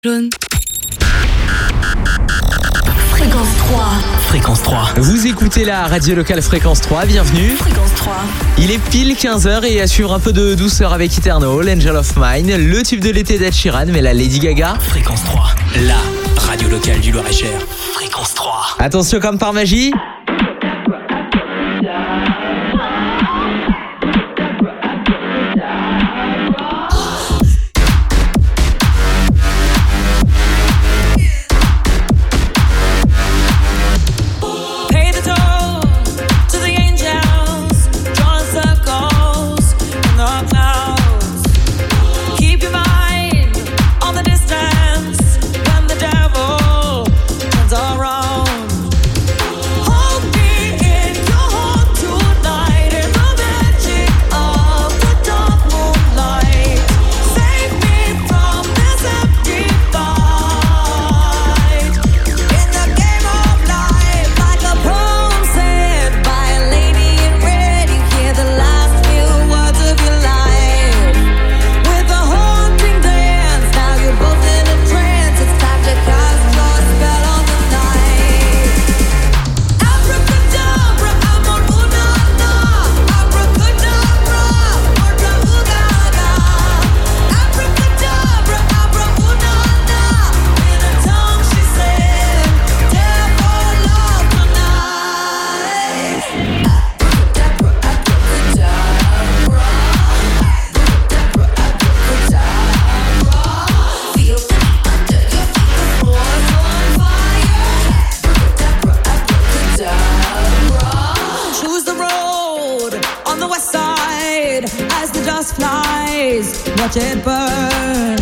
Jaune. Fréquence 3. Fréquence 3. Vous écoutez la radio locale Fréquence 3, bienvenue. Fréquence 3. Il est pile 15h et assure un peu de douceur avec Eternal, Angel of Mine, le tube de l'été d'Ed Sheeran, mais la Lady Gaga. Fréquence 3, la radio locale du Loir-et-Cher. Fréquence 3. Attention comme par magie. Watch it burn.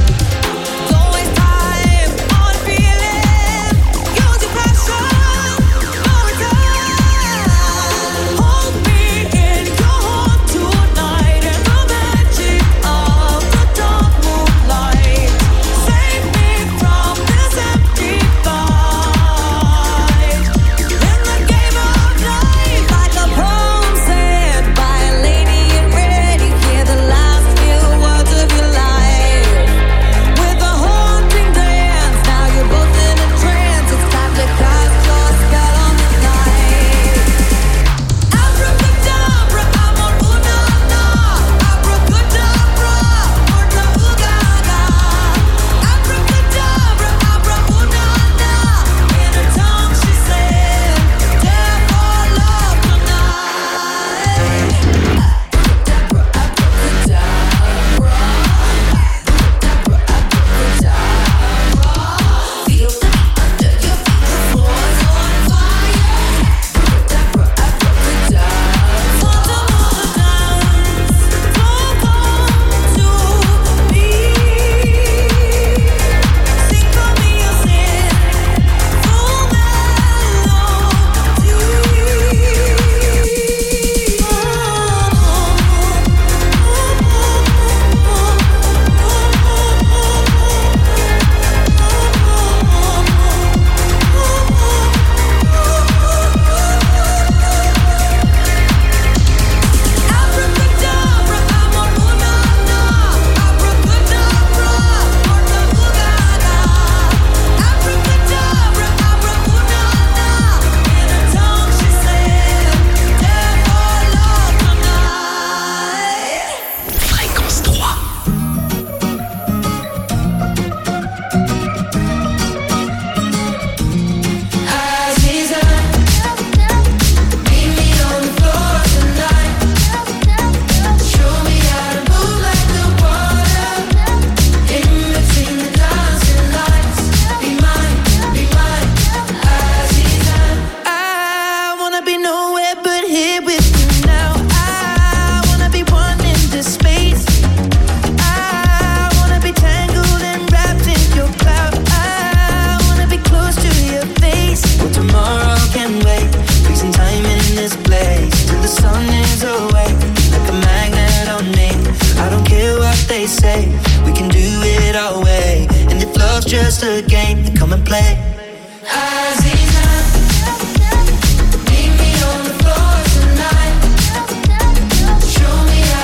Just a game, then come and play.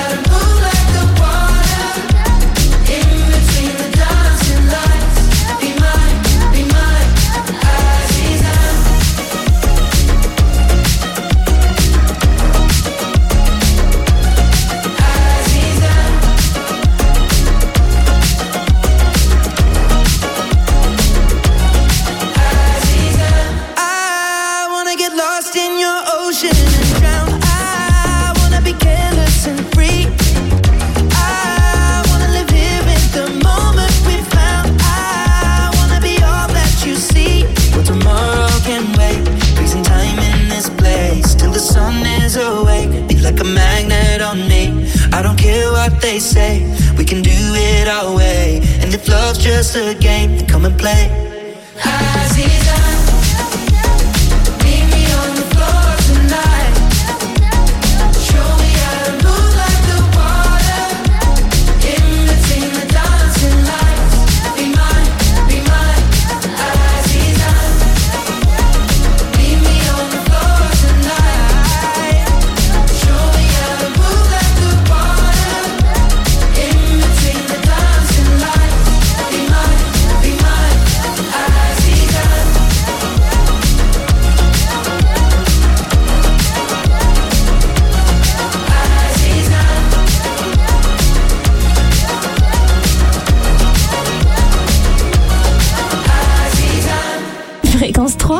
Be they say we can do it our way. And if love's just a game, then come and play. Azizan, meet me on the floor tonight. Show me how to move like the water in between the dancing lights. Be mine, Azizan. Meet me on the floor tonight. Show me how to move like the water in between the dancing lights. Be mine, Azizan. Fréquence 3.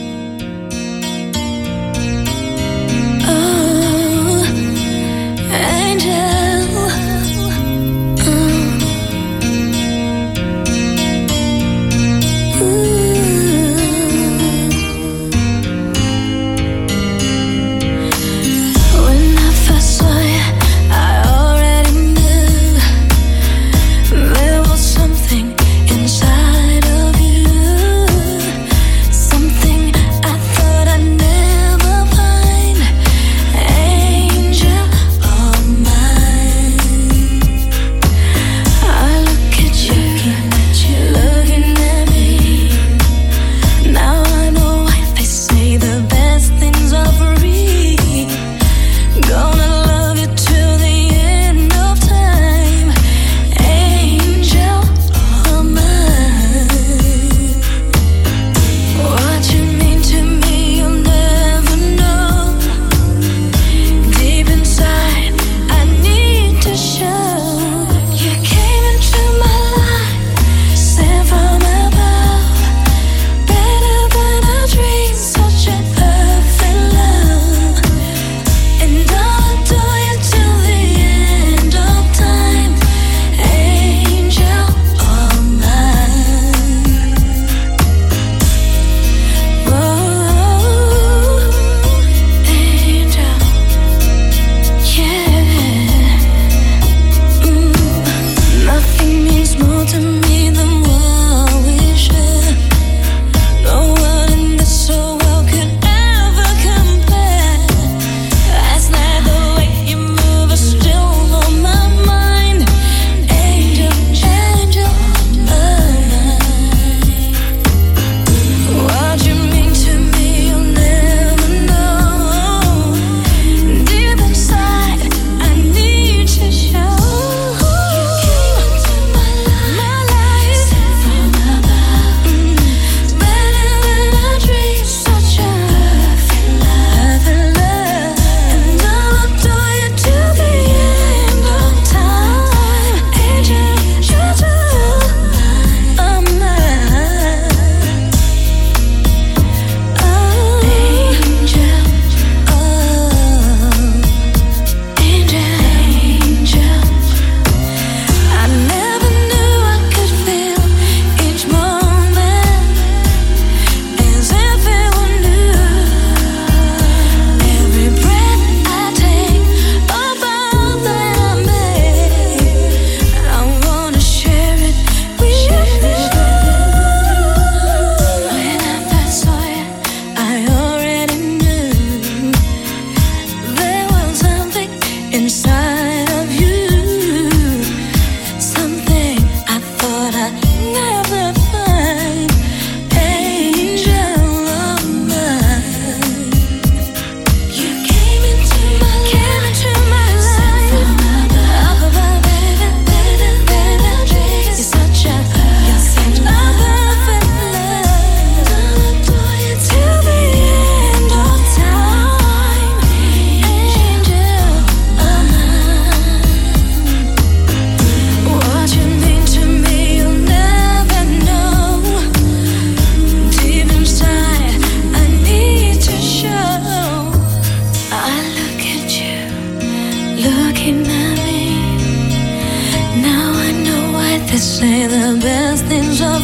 say the best things are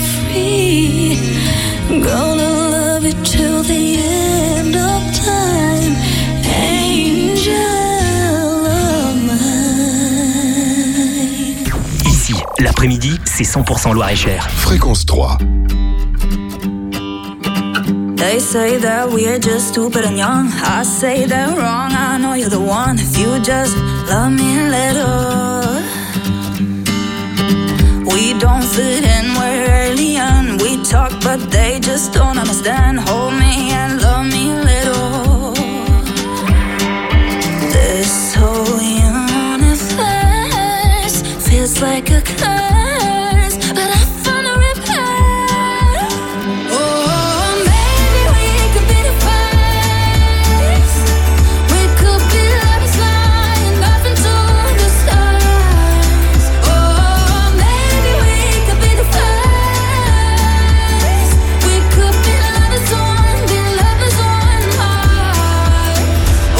free. Gonna love you till the end of time. Angel of mine. l'après-midi, c'est 100% Loir-et-Cher. Fréquence 3. They say that we're just stupid and young. I say they're wrong. I know you're the one. If you just love me a little. We don't fit in, we're alien. We talk but they just don't understand. Hold me and love me a little. This whole universe feels like a curse, but I found a repair. Oh, maybe we could be the first. We could be lovers flying up into the stars. Oh, maybe we could be the first. We could be lovers on Mars. Oh,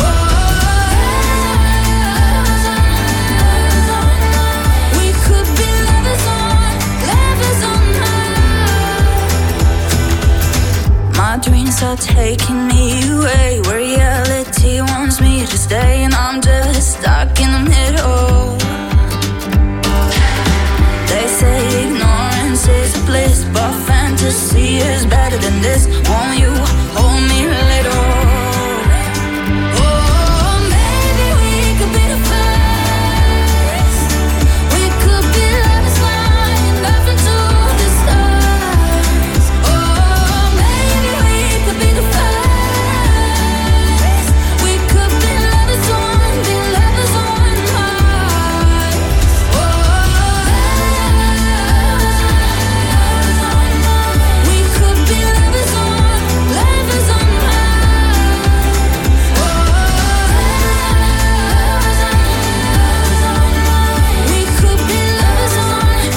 we could be lovers on Mars. My dreams are taking me away where reality wants me to stay, and I'm just stuck in the middle. They say ignorance is bliss, but fantasy is better than this. Won't you hold me a little? Oh, maybe we could be the first. We could be lovers flying up into the stars. Oh, maybe we could be the first. We could be lovers on Mars. Oh, we could be lovers on Mars. Oh, we could be lovers on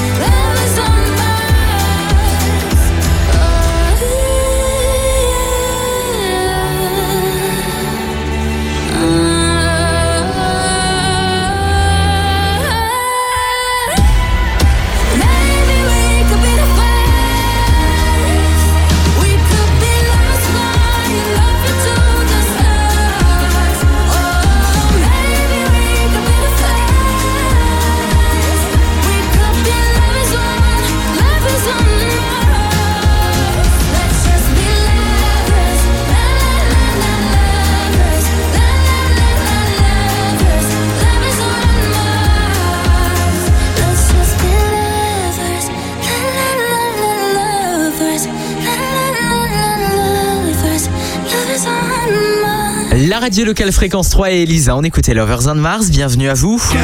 maybe we could be the first. We could be lovers flying up into the stars. Oh, maybe we could be the first. We could be lovers on Mars. Let's just be lovers, la la la la lovers, la la la la lovers, lovers on Mars. Let's just be lovers, la la la la lovers, la la la la lovers, lovers on Mars. La radio locale Fréquence 3 et Elisa, on écoutait Lovers on Mars, bienvenue à vous. Sous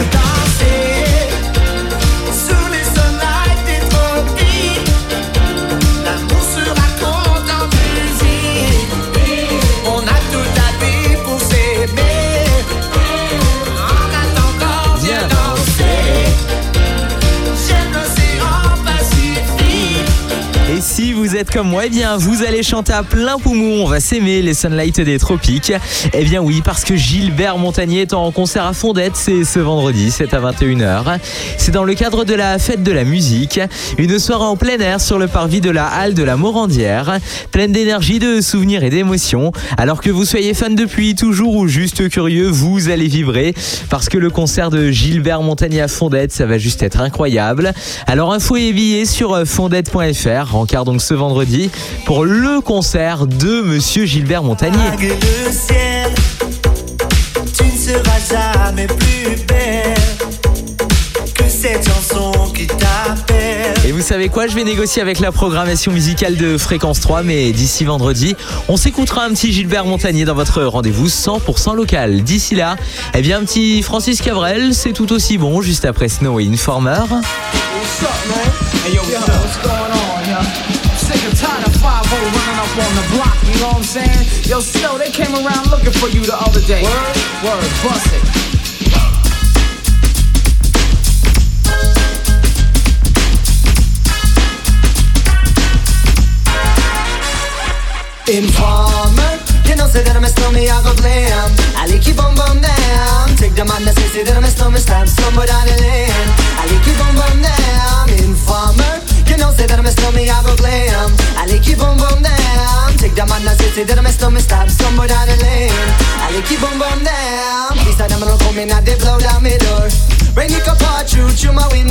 les soleils des tropiques, l'amour se raconte en musique. On a tout à vivre pour s'aimer. En attendant, viens danser. J'aime l'océan Pacifique. Et si vous êtes comme moi, eh bien vous allez chanter à plein poumon, on va s'aimer les Sunlight des tropiques. Eh bien oui, parce que Gilbert Montagné est en concert à Fondette, c'est ce vendredi, c'est à 21h. C'est dans le cadre de la fête de la musique, une soirée en plein air sur le parvis de la halle de la Morandière, pleine d'énergie, de souvenirs et d'émotions. Alors que vous soyez fan depuis toujours ou juste curieux, vous allez vibrer, parce que le concert de Gilbert Montagné à Fondette, ça va juste être incroyable. Alors info et billets sur fondette.fr, rencard donc ce vendredi pour le concert de Monsieur Gilbert Montagné. Vague le ciel, tu ne seras jamais plus belle que cette chanson qui t'appelle. Et vous savez quoi, je vais négocier avec la programmation musicale de Fréquence 3, mais d'ici vendredi, on s'écoutera un petit Gilbert Montagné dans votre rendez-vous 100% local. D'ici là, eh bien un petit Francis Cabrel, c'est tout aussi bon, juste après Snow et Informer. What's up, man? Hey, yo, what's going on, yo? Sick and tired of 5-0 running up on the block, you know what I'm saying? Yo, Snow, they came around looking for you the other day. Word, bust it. Informer, you know say that I'm a snowman, I go glam. I like you bum bum down. Take the man that say that I'm a snowman, stab somebody down the lane. I like you bum bum down. Informer, you know say that I'm a snowman, I go glam. I like you bum bum down. Take the man that say that I'm a snowman, stab somebody down the lane. I like you bum bum down. These are them gonna come in and they blow down my door. Rain it up all through my window, so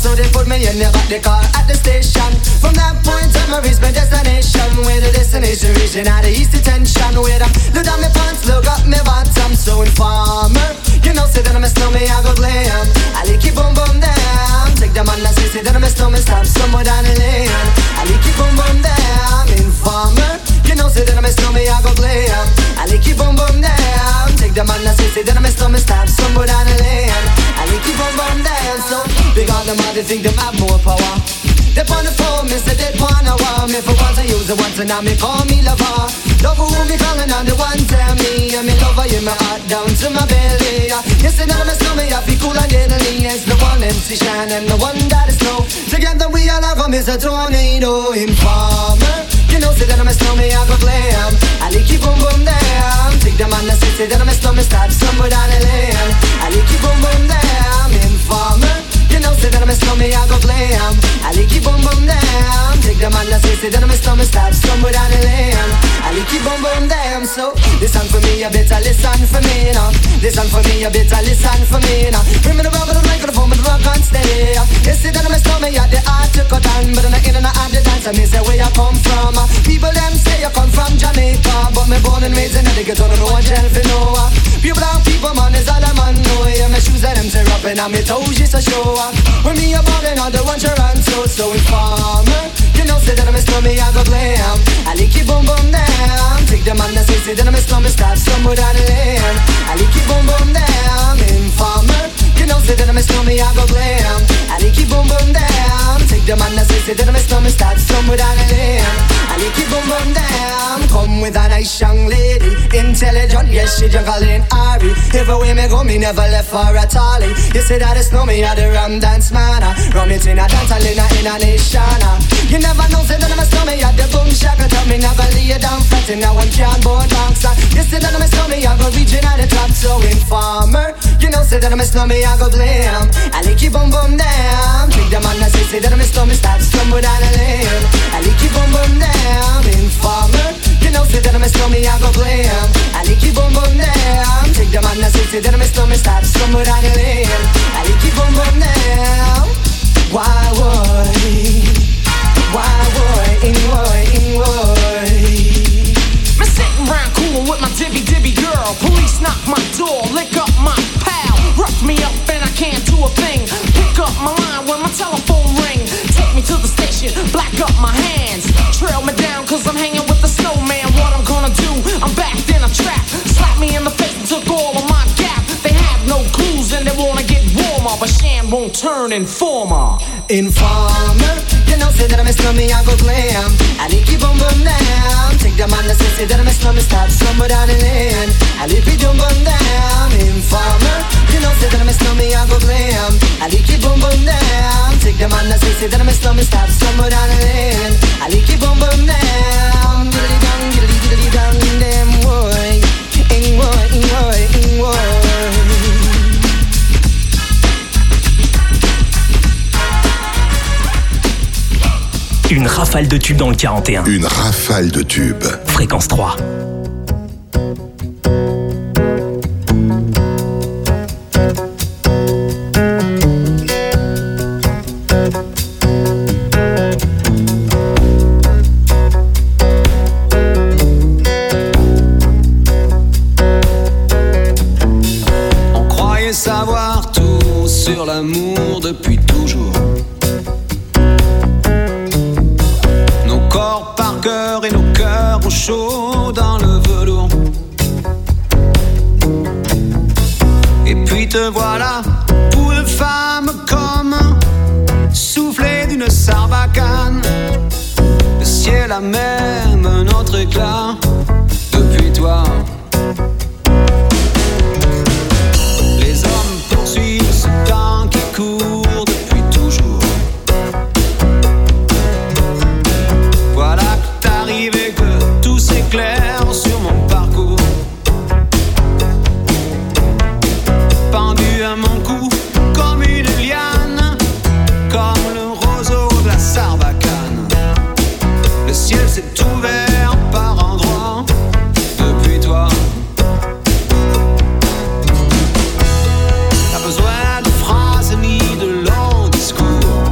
so they put me in the back the car at the station. From that point on, I reached my destination. Where the destination region had the east detention. Where I look down my pants, look up my bottom. So informer, you know, say that I'm a snowman, I go glam. I like it boom boom down. Take the man that say that I'm a snowman, stop somewhere down the lane. I like it boom boom down. Informer, you know, say that I'm a snowman, I go glam. I like it boom boom down. Take the man that say that I'm a snowman, stop somewhere down the lane. I like it boom boom down. So big on them all, they think them have more power. They on the phone, me say they wanna want me. For once I use it once and now me call me lover. Love who me calling on the one tell me. And me lover in my heart down to my belly. You say that I'm a snowman, I feel cool and deadly. It's the one MC Shine and the one that is snow. Together we all have a Mr. Tornado. Informer, you know say that I'm a snowman, I go glam. I like it boom boom down. Take the man that say that I'm a snowman, start somewhere down the lane. I like it boom boom down. Informer, you know say that I'm a snowman, I go glam. I like it boom boom down. Take the man that say that I'm a snowman, start somewhere down the lane. I like it boom boom down. So listen for me, you better listen for me now. Listen for me, you better listen for me now. Bring me the rubber, the microphone, but the rock can't stay. You say that I'm a snowman, you the art to cut on. But I'm not in and out the dance, I mean say where you come from. People them say you come from Jamaica, but me born and raised in the ghetto, don't know what jail for no. People down people, man, is all a man know. Yeah, my shoes and them tear up and my toes just a show. When me a ballin', all the ones you run so informer. You know say that I'm a snowman, I go glam. I like it boom boom down. Take the man that say that I'm a snowman, start somewhere down the lane. I like it boom boom down. Informer, you know say that I'm a snowman, I go glam. I like it boom boom down. Take the man that say that I'm a snowman, start somewhere down the lane. I like it boom boom down. Come with a nice young lady, intelligent, yes she juggling Ari. Everywhere me go, me never left for a tally. You say that it's no me, I the rum dance man. Rum it in a dance, in a nation. You never know, say that I'm a snowman, I the boom shaka. Tell me never lay down flat in a one can board box. You say that I'm a snowman, I go reaching at the top. So informer, you know say that I'm a snowman, I go glam. I like it boom boom down. Take the man that say that I'm a snowman, start somewhere down the lane. I like it boom boom down. Informer, you know say that I'm a snowman, I go glam. I like it boom boom down. Take the man that say that I'm a snowman, start somewhere down the lane. I like it boom boom down. Why would? Me sitting round coolin' with my dibby girl. Police knock my door, lick up my pal. Rough me up and I can't do a thing. Pick up my line when my telephone ring. Take me to the station, black up my hands. Trail me down cause I'm hanging with the snowman. What I'm gonna do, I'm backed in a trap. Slap me in the face and took all of my gap. They have no clues and they wanna get warmer, but Shan won't turn informer. Informer, you know say that I'm a snowman, I go glam. I like it boom boom down. Take the man that say that I'm a snowman, start somewhere down the lane. I like it boom boom down. Informer, you know say that I'm a snowman, I go glam. I like it boom boom down. Take the man that say that I'm a snowman, start somewhere down the lane. I like it boom boom down. Diddly dong, diddly diddly dong, damn boy. Une rafale de tubes dans le 41. Une rafale de tubes. Fréquence 3. On croyait savoir tout sur l'amour depuis toujours. Par cœur et nos cœurs au chaud dans le velours. Et puis te voilà, pour une femme comme soufflé d'une sarbacane. Le ciel a même un autre éclat depuis toi. Les hommes poursuivent ce temps qui court depuis toujours. Voilà que t'arrives et que tout s'éclaire sur mon parcours. Pendu à mon cou comme une liane, comme le roseau de la sarbacane. Le ciel s'est ouvert par endroits depuis toi. T'as besoin de phrases ni de longs discours.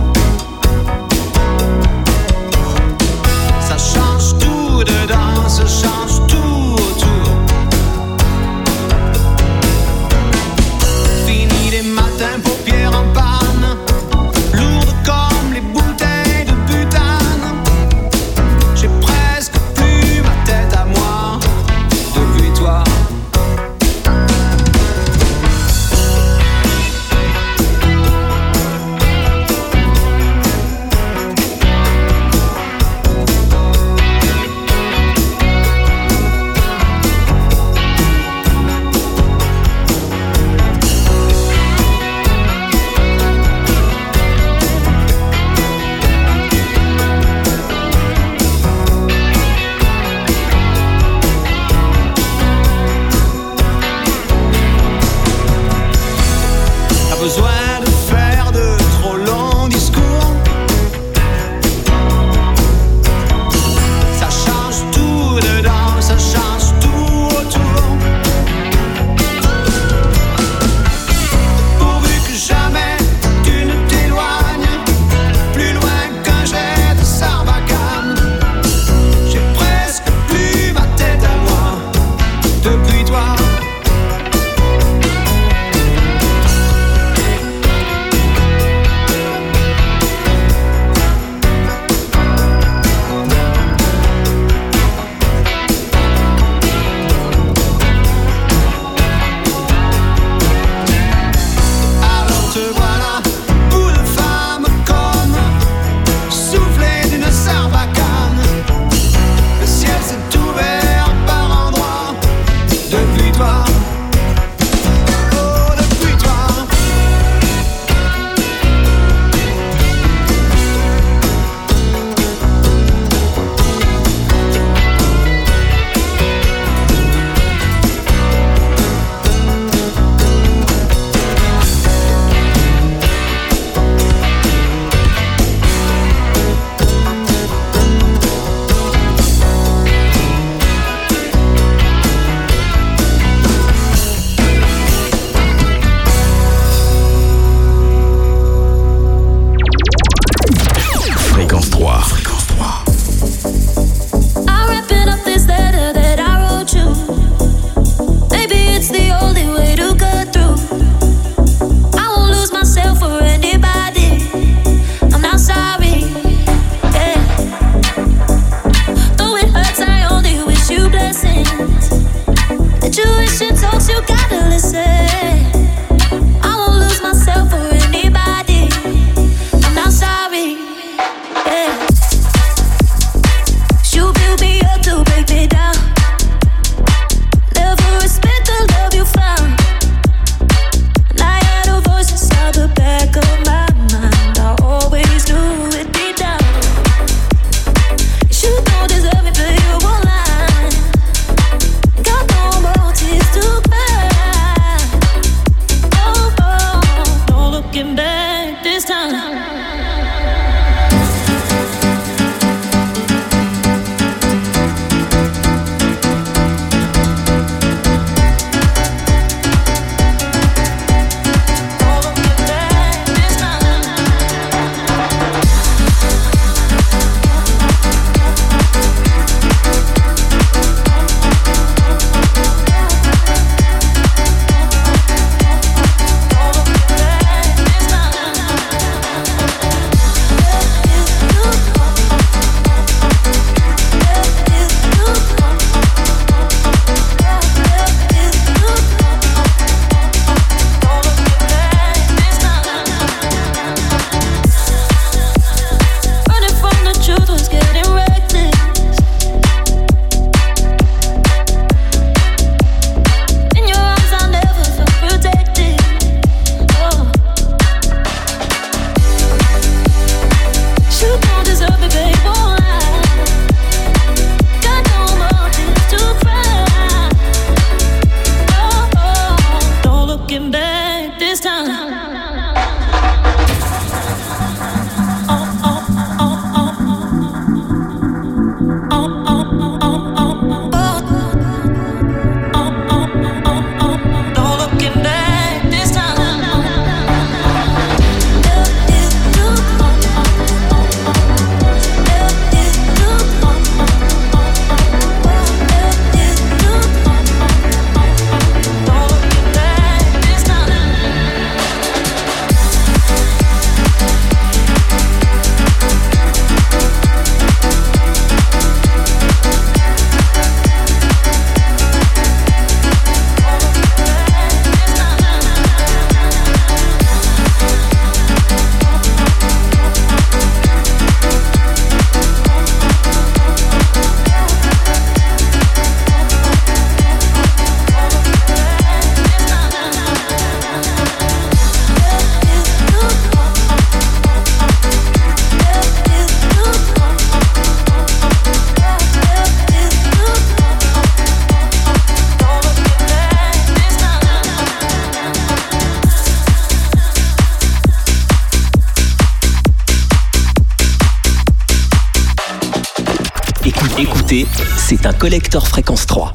Écoutez, c'est un collector fréquence 3.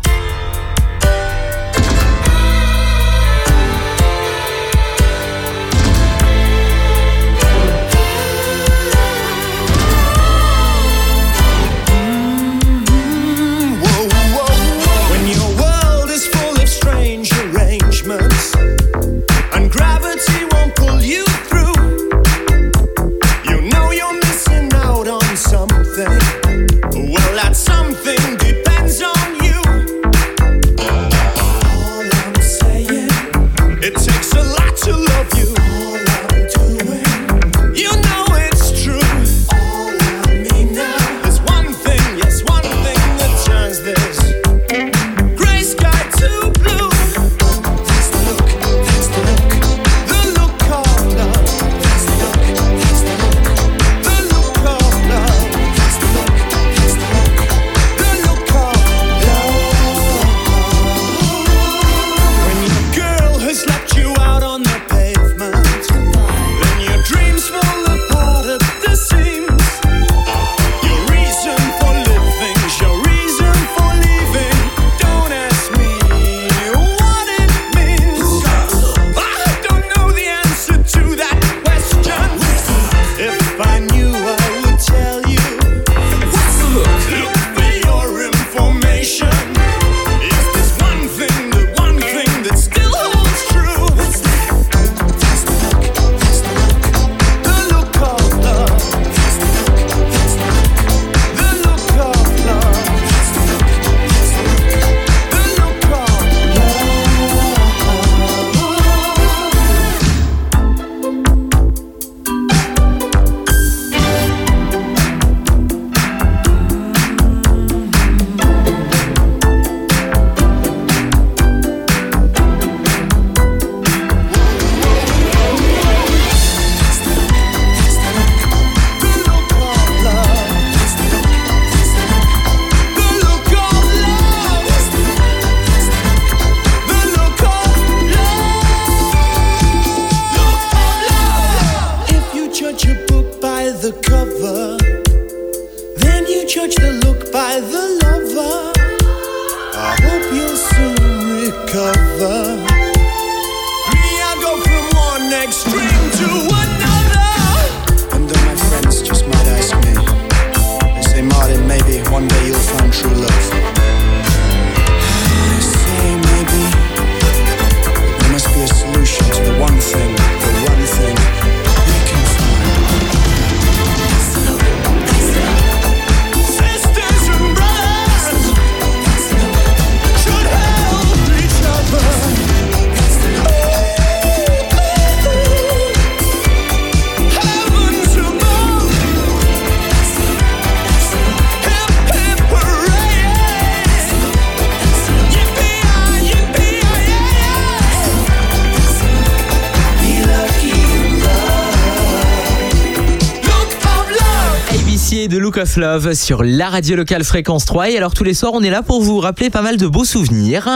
De Look of Love sur la radio locale Fréquence 3. Et alors tous les soirs on est là pour vous rappeler pas mal de beaux souvenirs.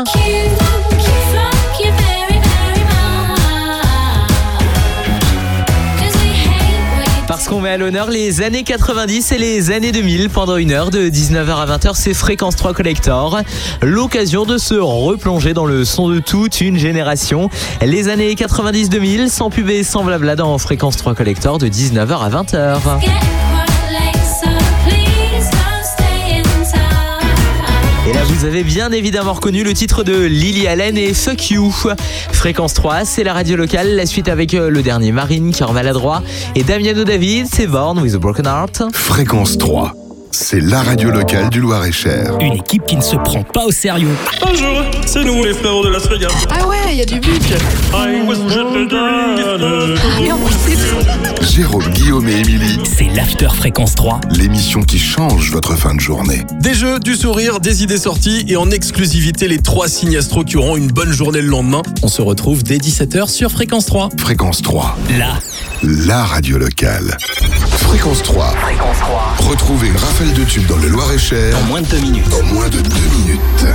Parce qu'on met à l'honneur les années 90 et les années 2000 pendant une heure de 19h à 20h, c'est Fréquence 3 Collector. L'occasion de se replonger dans le son de toute une génération. Les années 90-2000 sans pub et sans blabla dans Fréquence 3 Collector de 19h à 20h. Et là, vous avez bien évidemment reconnu le titre de Lily Allen et Fuck You. Fréquence 3, c'est la radio locale. La suite avec le dernier Marine, Cœur Maladroit. Et Damiano David, c'est Born with a Broken Heart. Fréquence 3, c'est la radio locale du Loir-et-Cher. Une équipe qui ne se prend pas au sérieux. Bonjour, c'est nous les frérots de la Frégate. Ah ouais, il y a du but. Jérôme, Guillaume et Émilie, c'est l'After Fréquence 3. l'émission qui change votre fin de journée. Des jeux, du sourire, des idées sorties et en exclusivité les 3 signes astro qui auront une bonne journée le lendemain. On se retrouve dès 17h sur Fréquence 3. Fréquence 3, La radio locale. Fréquence 3. Retrouvez une rafale de tubes dans le Loir-et-Cher en moins de 2 minutes. en moins de 2 minutes.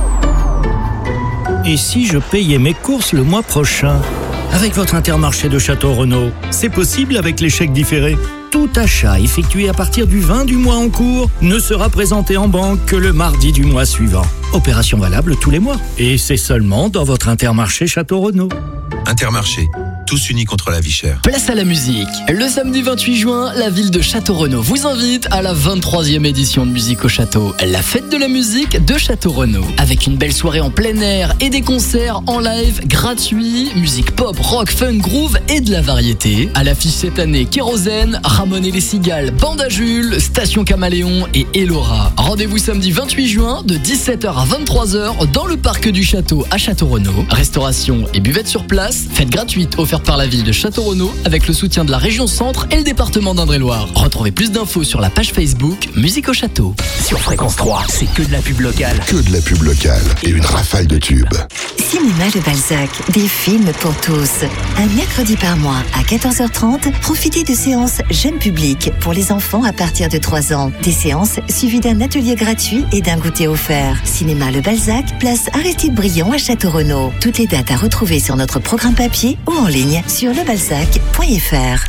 Et si je payais mes courses le mois prochain ? Avec votre Intermarché de Château-Renaud, c'est possible avec les chèques différés ? tout achat effectué à partir du 20 du mois en cours ne sera présenté en banque que le mardi du mois suivant. Opération valable tous les mois. Et c'est seulement dans votre Intermarché Château-Renaud. Intermarché, tous unis contre la vie chère. Place à la musique. Le samedi 28 juin, la ville de Château-Renaud vous invite à la 23e édition de Musique au Château, la fête de la musique de Château-Renaud. Avec une belle soirée en plein air et des concerts en live gratuits, musique pop, rock, funk, groove et de la variété. À l'affiche cette année, Kérosène, Ramon et les Cigales, Banda Jules, Station Caméléon et Elora. Rendez-vous samedi 28 juin de 17h à 23h dans le parc du Château à Château-Renaud. Restauration et buvette sur place. Fête gratuite offerte par la ville de Château-Renaud avec le soutien de la région Centre et le département d'Indre-et-Loire. Retrouvez plus d'infos sur la page Facebook Musique au Château. Sur Fréquence 3, c'est que de la pub locale. Que de la pub locale et une rafale de tubes. Cinéma Le Balzac, des films pour tous. Un mercredi par mois à 14h30, profitez de séances jeunes publics pour les enfants à partir de 3 ans. Des séances suivies d'un atelier gratuit et d'un goûter offert. Cinéma Le Balzac, place Aristide Briand à Château-Renaud. Toutes les dates à retrouver sur notre programme papier ou en ligne sur lebalzac.fr.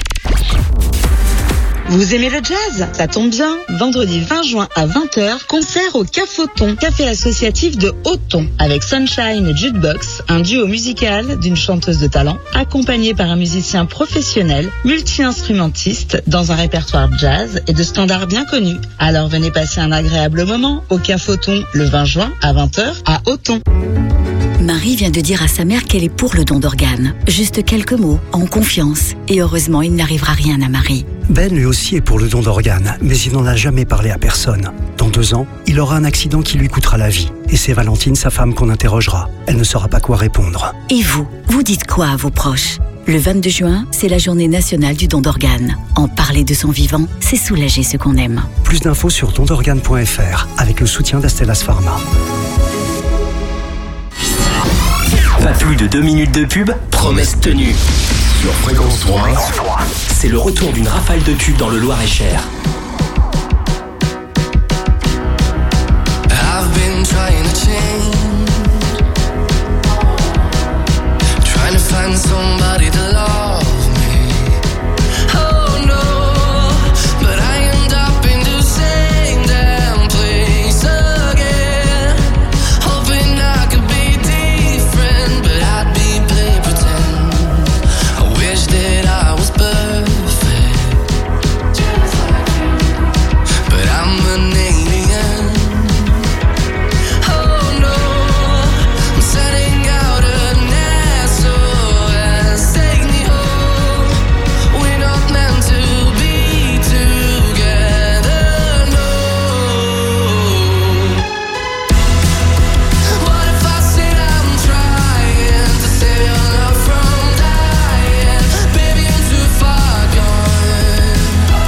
Vous aimez le jazz? Ça tombe bien. Vendredi 20 juin à 20h, concert au Cafoton, café associatif de Auton, avec Sunshine Jukebox, un duo musical d'une chanteuse de talent, accompagné par un musicien professionnel, multi-instrumentiste, dans un répertoire jazz et de standards bien connus. Alors venez passer un agréable moment au Cafoton le 20 juin à 20h à Auton. Marie vient de dire à sa mère qu'elle est pour le don d'organes. Juste quelques mots, en confiance. Et heureusement, il n'arrivera rien à Marie. Ben lui aussi est pour le don d'organes, mais il n'en a jamais parlé à personne. Dans 2 ans, il aura un accident qui lui coûtera la vie. Et c'est Valentine, sa femme, qu'on interrogera. Elle ne saura pas quoi répondre. Et vous dites quoi à vos proches? Le 22 juin, c'est la journée nationale du don d'organes. En parler de son vivant, c'est soulager ceux qu'on aime. Plus d'infos sur dondorganes.fr avec le soutien d'Astellas Pharma. Pas plus de 2 minutes de pub, promesse tenue. Sur Fréquence 3, c'est le retour d'une rafale de tubes dans le Loir-et-Cher. I've been trying to change, trying to find somebody to love me. Oh no, but I end up in the same damn place again, hoping I could be different, but I'd be playing pretend. I wish that I was perfect, but I'm an alien. Oh no, I'm setting out an SOS, take me home. We're not meant to be together, no. What if I said I'm trying to save your love from dying? Baby, I'm too far gone.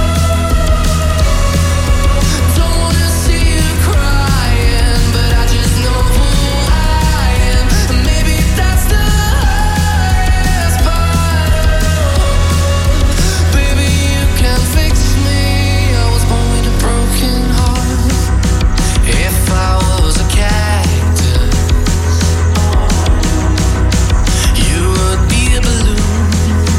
Don't wanna see you crying, but I just know who I am. And maybe that's the hardest part. Baby, you can fix me. I was born with a broken heart. If I was a cactus, you would be a balloon.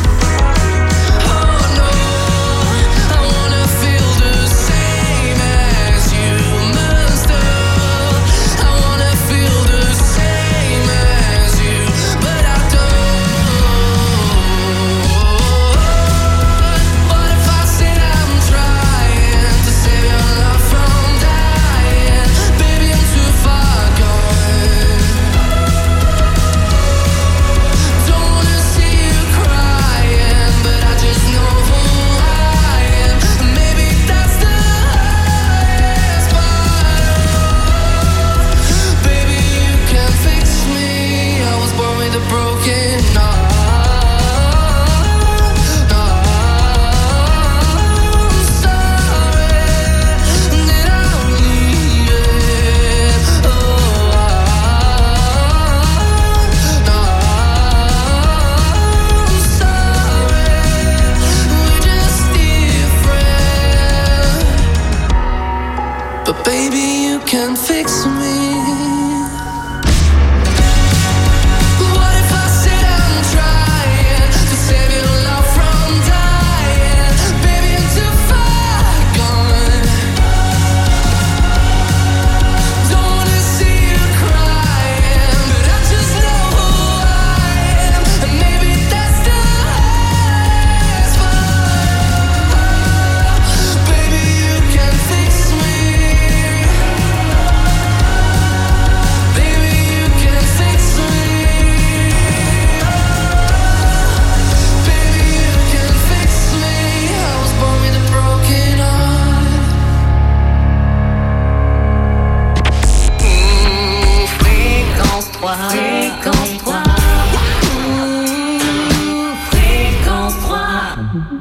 Oh no, I wanna feel the same as you must have. I wanna feel the same as you, but I don't. What if I said I'm trying to save your love from dying? Baby, I'm too far gone. Don't wanna see you crying, but I just know who I am. And maybe that's the hardest part. Baby, you can fix me. I was born with a broken heart. I'm sorry that I'm leaving. I'm sorry, we're just different. But baby, you can fix me. What if I said I'm trying to save your love from dying? Baby, I'm too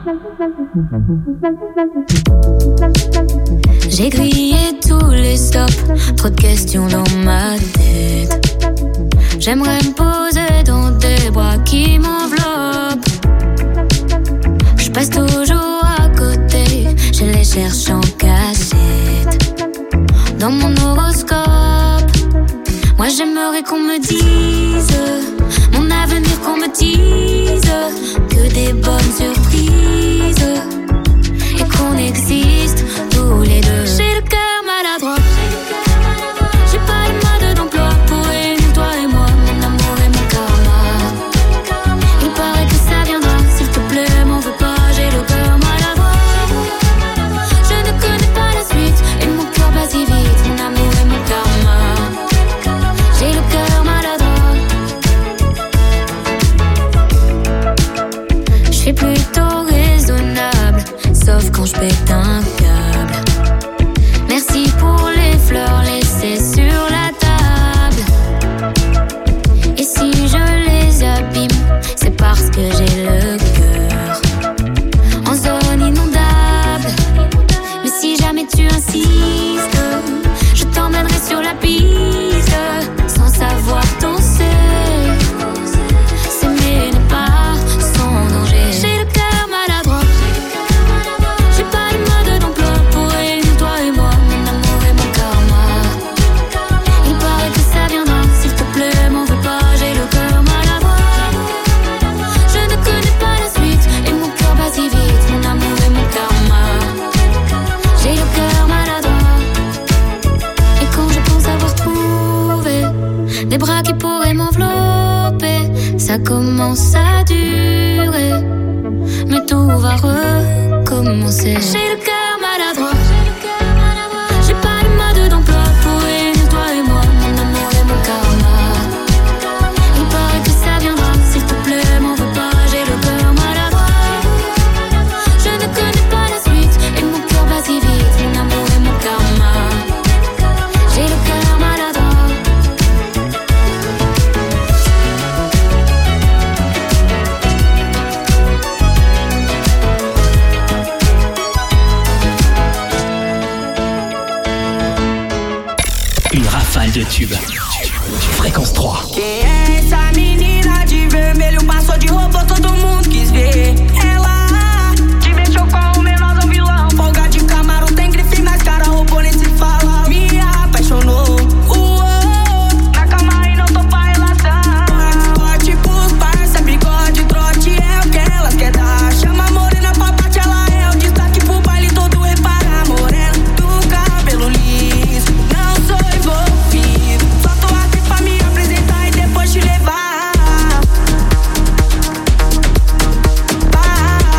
J'ai grillé tous les stops, trop de questions dans ma tête. J'aimerais me poser dans des bras qui m'enveloppent. Je passe toujours à côté, je les cherche en cachette. Dans mon horoscope, moi j'aimerais qu'on me dise mon avenir, qu'on me dise que des bonnes surprises et qu'on existe tous les deux. J'ai le cœur maladroit, j'ai pas de mode d'emploi pour réunir toi et moi, mon amour et mon karma. Il paraît que ça viendra, s'il te plaît, m'en veux pas, j'ai le cœur maladroit. Je ne connais pas la suite et mon cœur bat si vite, mon amour et mon karma. J'ai le cœur maladroit. Je suis plutôt raisonnable, sauf quand je pète un câble. Merci pour les fleurs laissées sur la table. Et si je les abîme, c'est parce que j'ai le cœur en zone inondable. Mais si jamais tu insistes, je t'emmènerai sur la piste, sans savoir danser. S'aimer n'est pas sans danger. J'ai le cœur maladroit, j'ai pas de mode d'emploi pour réunir toi et moi, mon amour et mon karma. Il paraît que ça viendra, s'il te plaît, m'en veux pas, j'ai le cœur maladroit. Je ne connais pas la suite et mon cœur bat si vite, mon amour et mon karma. J'ai le cœur maladroit. Et quand je pense avoir trouvé des bras qui pourraient m'envelopper, ça commence à durer, mais tout va recommencer. J'ai le cœur maladroit, j'ai pas de mode d'emploi pour réunir toi et moi, mon amour et mon karma. Il paraît que ça viendra, s'il te plaît, m'en veux pas, j'ai le cœur maladroit. Je ne connais pas la suite et mon cœur bat si vite, mon amour et mon karma. J'ai le cœur maladroit. Une rafale de tubes. Fréquence 3. Quem é essa menina de vermelho? Passou de roupa, todo mundo quis ver. Ela te mexeu com o menor do vilão. Folga de Camaro, tem grife nas cara, roubou nem se fala. Me apaixonou. Na cama e não tô pra relação. Forte pros parça, bigode, trote é o que elas quer dar. Chama a morena pra parte, ela é o destaque pro baile todo. Repara, morena do cabelo liso. Não sou envolvido, só tô aqui pra me apresentar e depois te levar.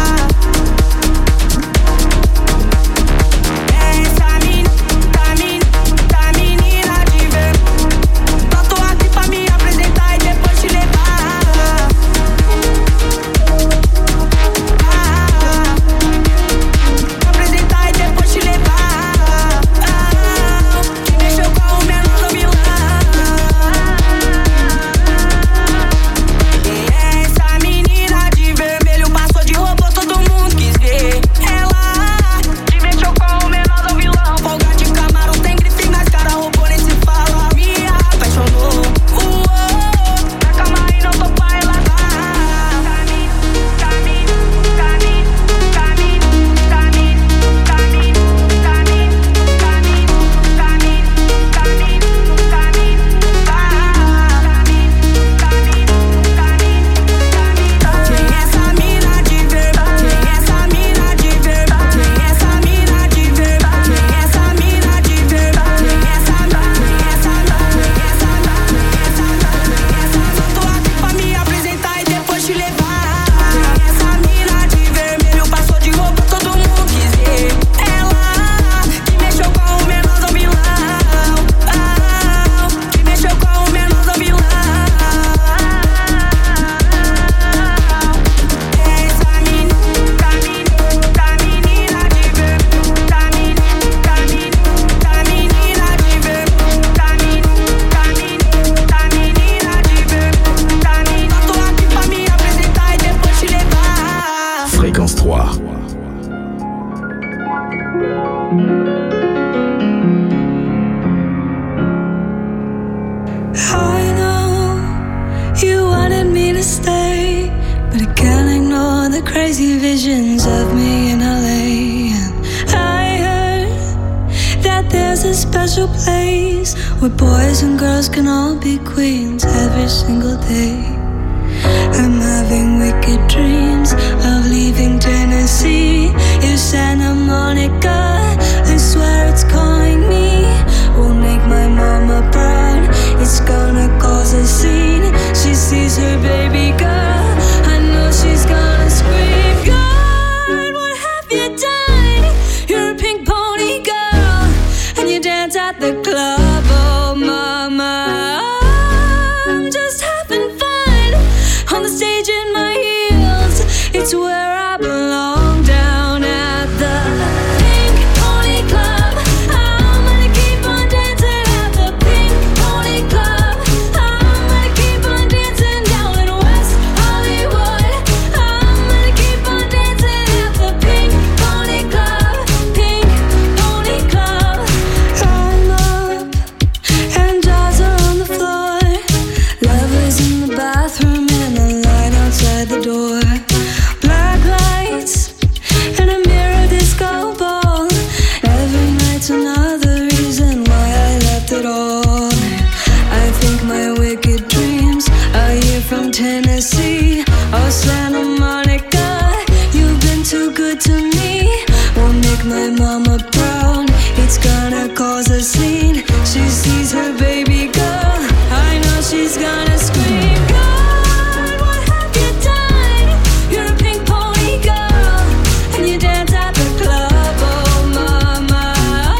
special place where boys and girls can all be queens every single day. I'm having wicked dreams of leaving Tennessee. If Santa Monica, I swear it's calling me. Will make my mama proud. It's gonna cause a scene. She sees her baby girl. I know she's gonna scream. God, what have you done? You're a pink pony girl, and you dance at the club. Oh, mama, I'm just having fun on the stage in my heels. It's where I belong, down at the Pink Pony Club. I'm gonna keep on dancing at the Pink Pony Club. I'm gonna keep on dancing down in West Hollywood. I'm gonna keep on dancing at the Pink Pony Club. Pink Pony Club. I'm up and dolls are on the floor. Lovers in the bathroom and a light outside the door. Black lights and a mirror disco ball. Every night's another reason why I left it all. I think my wicked dreams are here from Tennessee. Oh, Santa Monica, you've been too good to me. Won't make my mama proud. It's gonna cause a scene. She sees her baby girl. I know she's gonna scream. God, what have you done? You're a pink pony girl, and you dance at the club. Oh, mama,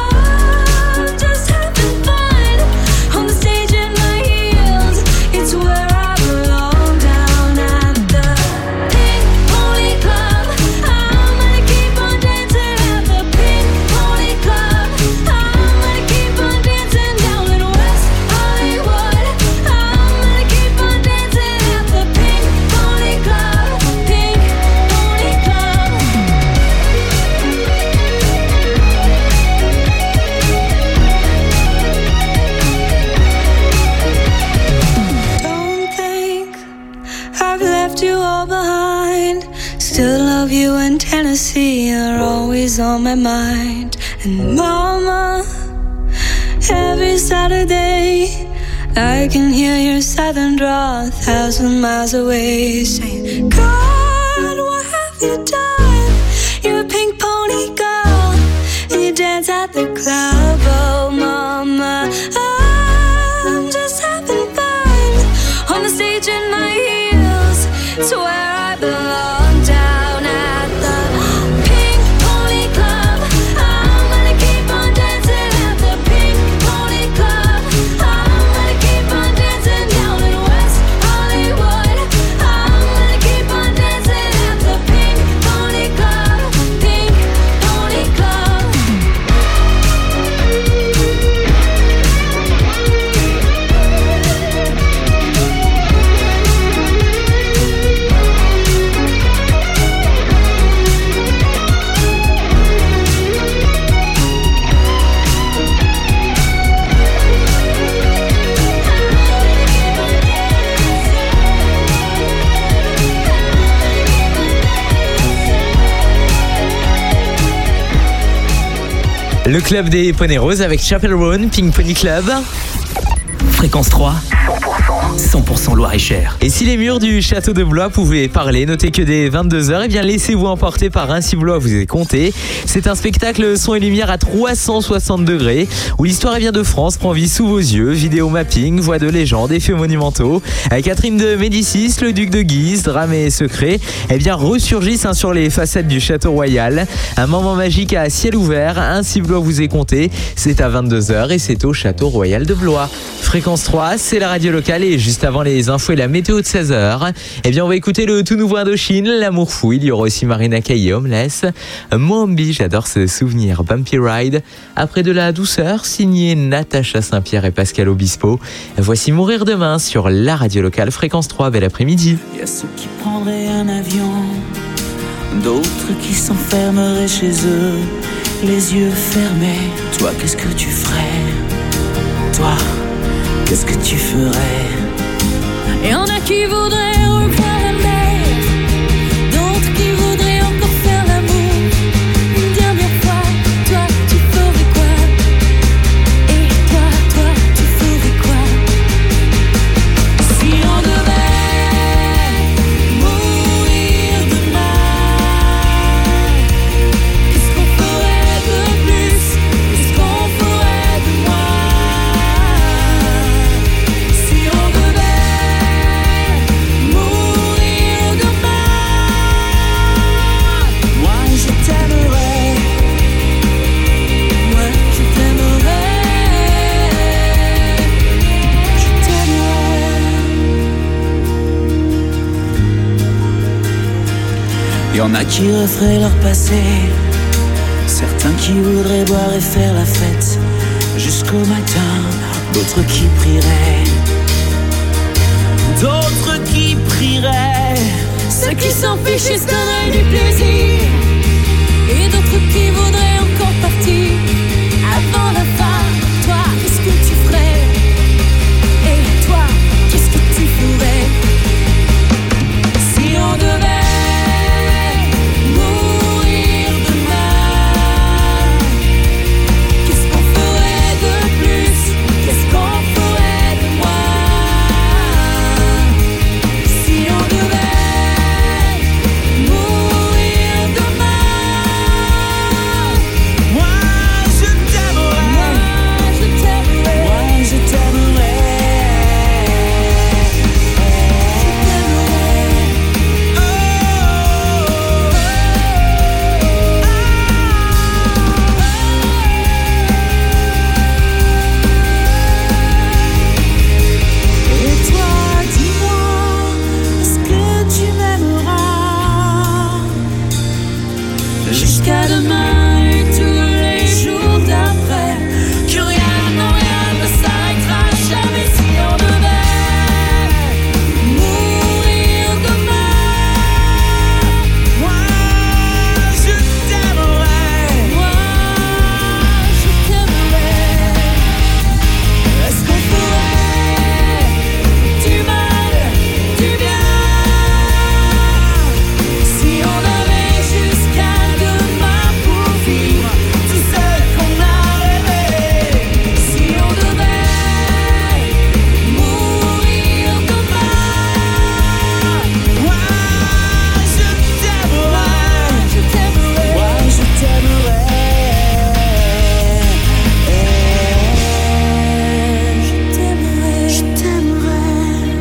I'm just having fun on the stage in my heels. It's where I belong, down at the Pink Pony Club. I'm gonna keep on dancing at the Pink Pony Club. I'm gonna keep on dancing down in West Hollywood. I'm gonna keep on dancing at the Pink Pony Club. Pink Pony Club. Don't think I've left you all behind. Still love you and Tennessee are always on my mind. And mama, every Saturday I can hear your southern drawl 1,000 miles away, saying, God, what have you done? You're a pink pony girl, and you dance at the club. Oh, mama, I'm just having fun on the stage in my heels. It's where I belong, down at the Pink Pony Club. I'm gonna keep on dancing at the Pink Pony Club. I'm gonna keep on dancing down in West Hollywood. I'm gonna keep on dancing at the Pink Pony Club. Pink Pony Club. Le club des poneys roses avec Chapel Roan, Pink Pony Club. Fréquence 3, 100% Loir-et-Cher. Et si les murs du château de Blois pouvaient parler, notez que dès 22h, eh bien laissez-vous emporter par Ainsi Blois vous est compté. C'est un spectacle son et lumière à 360 degrés où l'histoire eh bien de France prend vie sous vos yeux. Vidéo mapping, voix de légende, effets monumentaux. Catherine de Médicis, le duc de Guise, drame et secret eh bien ressurgissent sur les façades du château royal. Un moment magique à ciel ouvert. Ainsi Blois vous est compté. C'est à 22h et c'est au château royal de Blois. Fréquence 3, c'est la radio locale et juste avant les infos et la météo de 16h, eh bien on va écouter le tout nouveau Indochine, L'amour fou. Il y aura aussi Marina Kaye, Homeless. Mombi, j'adore ce souvenir, Bumpy Ride. Après de la douceur, signé Natacha Saint-Pierre et Pascal Obispo. Voici Mourir demain sur la radio locale. Fréquence 3, bel après-midi. Il y a ceux qui prendraient un avion, d'autres qui s'enfermeraient chez eux, les yeux fermés. Toi, qu'est-ce que tu ferais? Toi, qu'est-ce que tu ferais? Et y'en a qui voudraient revoir la mer, d'autres qui voudraient encore faire l'amour une dernière fois. Toi, tu ferais quoi? Et Y en a qui referaient leur passé, certains qui voudraient boire et faire la fête jusqu'au matin, d'autres qui prieraient, d'autres qui prieraient. Ceux qui s'en fichent et se donneraient du plaisir, et d'autres qui voudraient encore partir avant la fin. Toi, qu'est-ce que tu ferais? Et toi, qu'est-ce que tu ferais? Si on devait mourir demain, qu'est-ce qu'on ferait de plus? Qu'est-ce qu'on ferait de moins? Si on devait mourir demain, Moi je t'aimerais, moi je t'aimerais, moi je t'aimerais. Et toi, dis-moi, est-ce que tu m'aimeras jusqu'à demain et tous les jours d'après? Que rien, non rien ne s'arrêtera jamais si on devait mourir demain. Moi je t'aimerais, Moi, je t'aimerais. Est-ce qu'on ferait du mal, du bien, si on avait jusqu'à demain pour vivre tout ce qu'on a rêvé? Si on devait mourir demain, moi je t'aimerais, je t'aimerais. moi je t'aimerais. Je t'aimerais.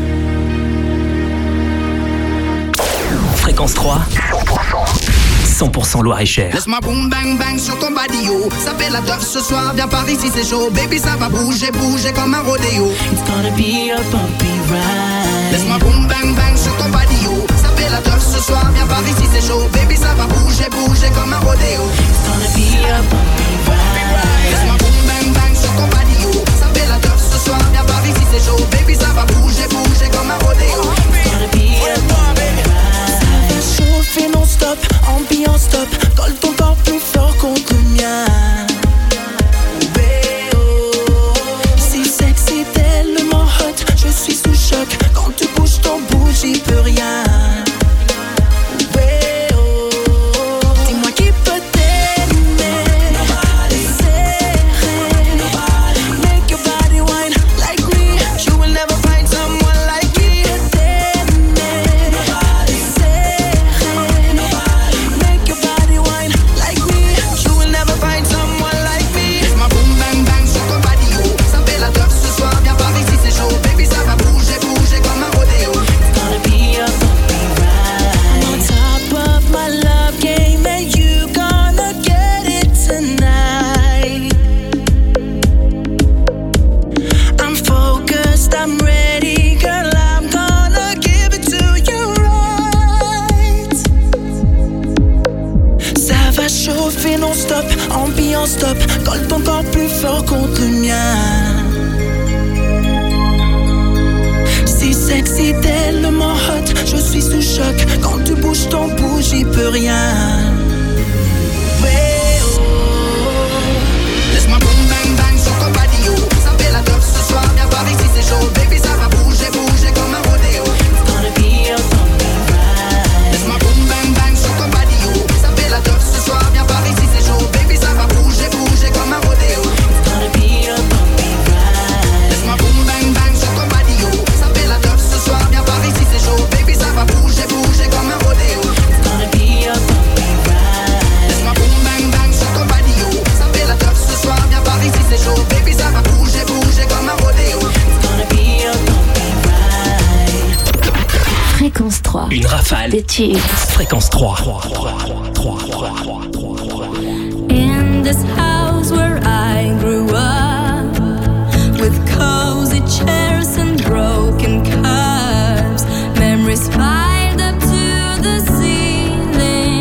Fréquence 3, 100% Loir-et-Cher. Laisse-moi boum bang bang sur ton badio. Ça fait la teuf ce soir, viens par ici c'est chaud. Baby ça va bouger, bouger comme un rodéo. It's gonna be a bumpy ride. Laisse-moi boum bang bang sur ton badio. Ça fait la teuf ce soir, viens par ici c'est chaud. Baby ça va bouger, bouger comme un rodéo. It's gonna be a bumpy ride. Laisse-moi boum bang bang sur ton badio. Ça fait la teuf ce soir, viens par ici c'est chaud. Baby ça va bouger, bouger comme un rodéo. It's gonna be a bumpy ride. Ça va chauffer non-stop, ambiance top. Colle ton corps plus fort contre le mien. Si sexy tellement hot, je suis sous choc. Quand tu bouges ton bout, j'y peux rien. Dis-moi qui peut t'aimer, serrer, make your body wine like me. You will never find someone like me. T'aimer, serrer, make your body wine like me. You will never find someone like me. Laisse-moi boum bang bang sur ton badio. Ça fait la teuf ce soir, viens par ici c'est chaud. Baby ça va bouger, bouger comme un rodéo. It's gonna be a bumpy ride. On top of my love game and you gonna get it tonight. I'm focused, I'm ready, girl, I'm gonna give it to you right. Ça va chauffer non-stop, ambiance top. Colle ton corps plus fort contre le mien. Si sexy tellement hot, je suis sous choc. Quand tu bouges ton bout, j'y peux rien. Laisse-moi boum bang bang sur ton badio. Ça fait la teuf ce soir, viens par ici c'est chaud. Baby ça va bouger, bouger comme un rodéo. It's gonna be a bumpy ride. Laisse-moi boum bang bang sur ton badio. Ça fait la teuf ce soir, viens par ici c'est chaud. Baby ça va bouger, bouger comme un rodéo. It's gonna be a bumpy ride. Laisse-moi boum bang bang sur ton badio. Ça fait la teuf ce soir, viens par ici c'est chaud. Baby ça va bouger, bouger comme un rodéo. It's gonna be a bumpy ride. Laisse-moi boum bang bang sur ton badio. Ça fait la teuf ce soir, viens par ici c'est chaud. Baby ça va bouger, bouger comme un rodéo. It's gonna be a bumpy ride. Fréquence 3. Une rafale. Des tubes. Fréquence 3. In this house where I grew up, with cozy chairs and broken cups, memories piled up to the ceiling.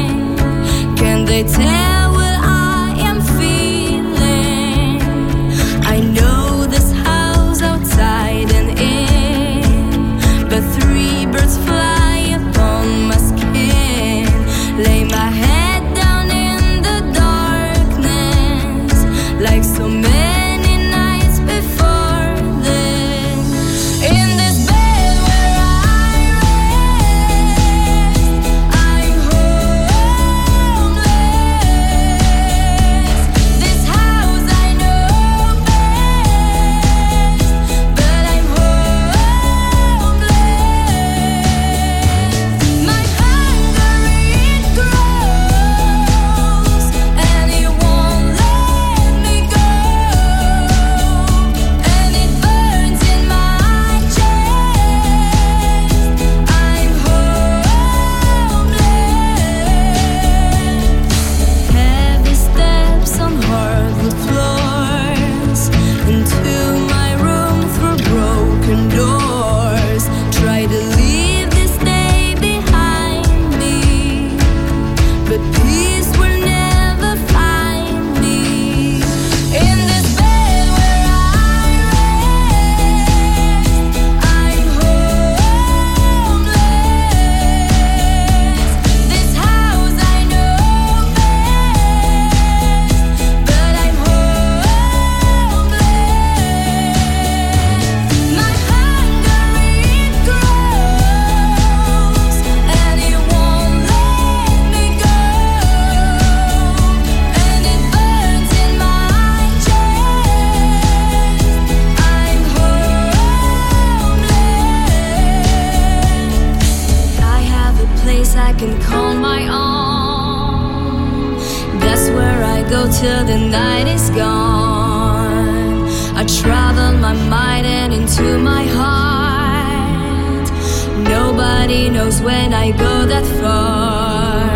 travel my mind and into my heart. Nobody knows when I go that far.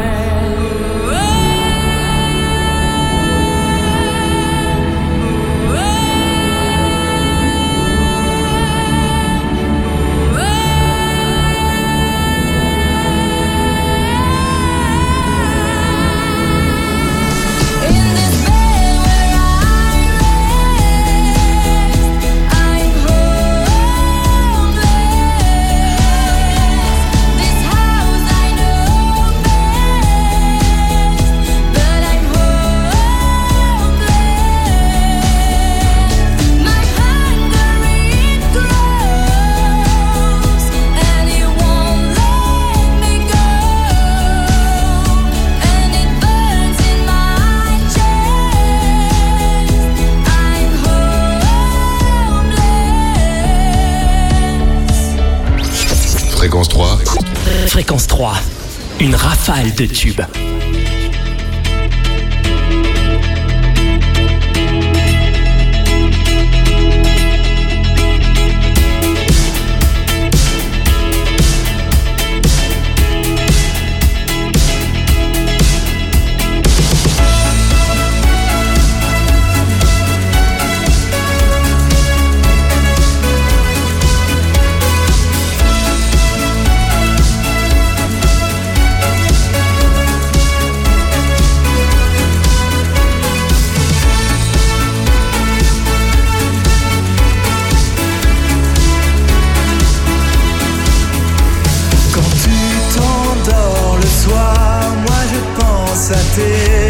Fréquence 3. Fréquence 3. Une rafale de tubes. À tes